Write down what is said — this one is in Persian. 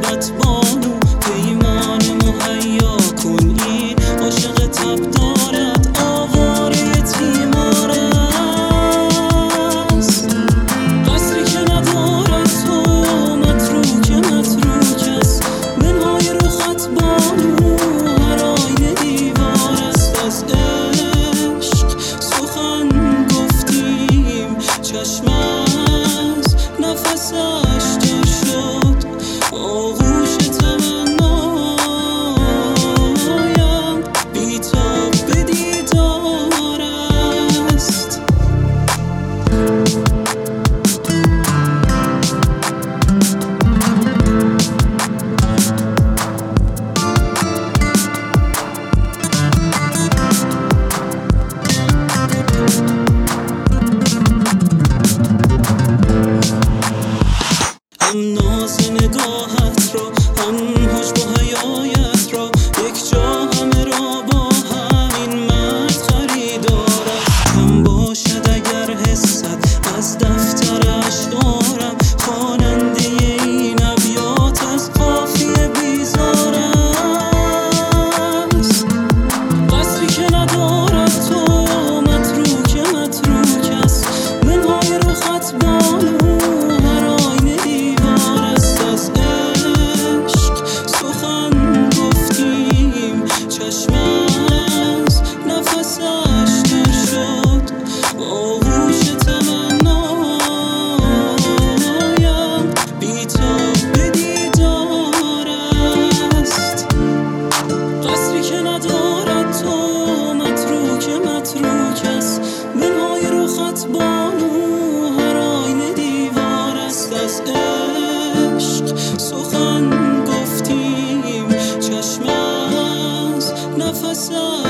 روحت بانو پیمان مهیا کن این عاشق تب دارد آواره تیمار است قصری که ندارد تو متروک است منهای روحت بانو هر آینه دیوار است از عشق سخن گفتیم چشم از نفسش تا شد آغوش تمنایم بی‌تاب به دیدار است هم ناز نگاهت را هم حجب و حیایت را یک جا همه را با همین مرد خریدار است کم باشد اگر حست از دفتر اشعارم خواننده این ابیات از قافیه بیزار است قصری که ندارد تو متروک است منهای رخت بانو هر آینه دیوار است از عشق سخن گفتیم چشم از نفسش تر شد آغوش تمنایم بی‌تاب به دیدار است قصری که ندارد تو متروک است منهای رخت بانو هر آینه دیوار است از عشق سخن گفتیم چشم از نفسش